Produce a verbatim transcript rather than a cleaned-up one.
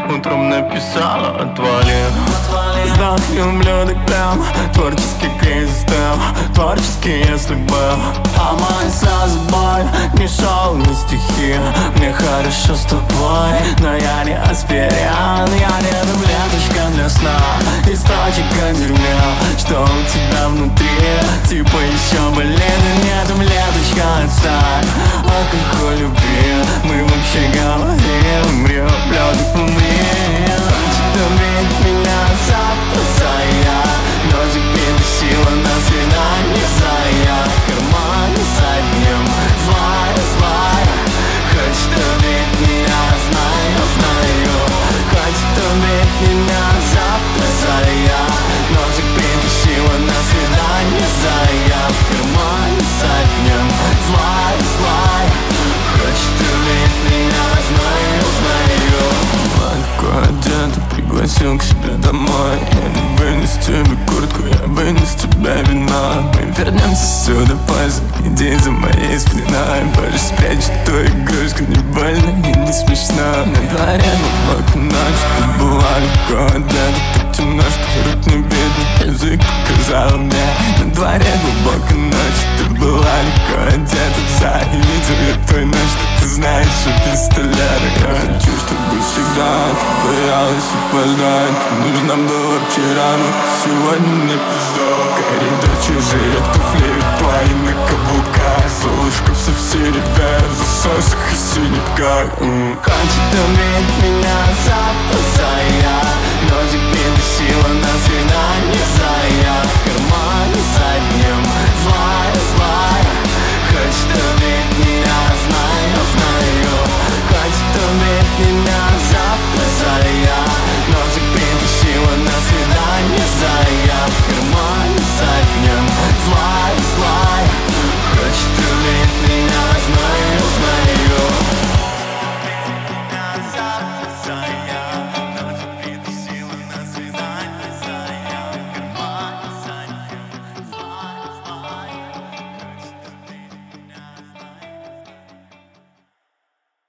утром написала отвали. Вздохнем блюдок прям, творческий кризис тем, творческий если бы. А мой сразу боль, не шоу, не стихи. Мне хорошо с тобой, но я не аспирин. Я не таблеточка для сна, источника дерьма, что у тебя внутри, типа еще болит. Нет, таблеточка, отстань, алкоголь любви. Мы вообще говорим, умрем, блюдок умри. Добить меня завтра зая, но теперь сила на свидание зая. Карман задним, злая, злая. Хочет убить меня, знаю, знаю. Хочет убить меня завтра зая, но теперь сила на свидание зая. Карман задним, злая, злая. Хочет убить меня, знаю, знаю. Легко одета, пригласил к себе домой. Я не вынес тебе куртку, я вынес тебя вино. Мы вернемся сюда позже, иди за моей спиной. Боже, спрячь эту игрушку, не больно и не смешно. На дворе глубокая ночь, ты была легко одета. Так темно, что рук не видно, язык показал мне. На дворе глубокая ночь, ты была легко одета. Завидел я твой ночь, что ты знаешь, что пистолет. Я хочу, чтобы всегда ты боялась опоздать. Нужно было вчера, но сегодня мне пизда. Коридор чужие туфли, твои на каблуках. Солнышко все в серебре, в засосах и синяках. Хочет убить меня завтра зая, но теперь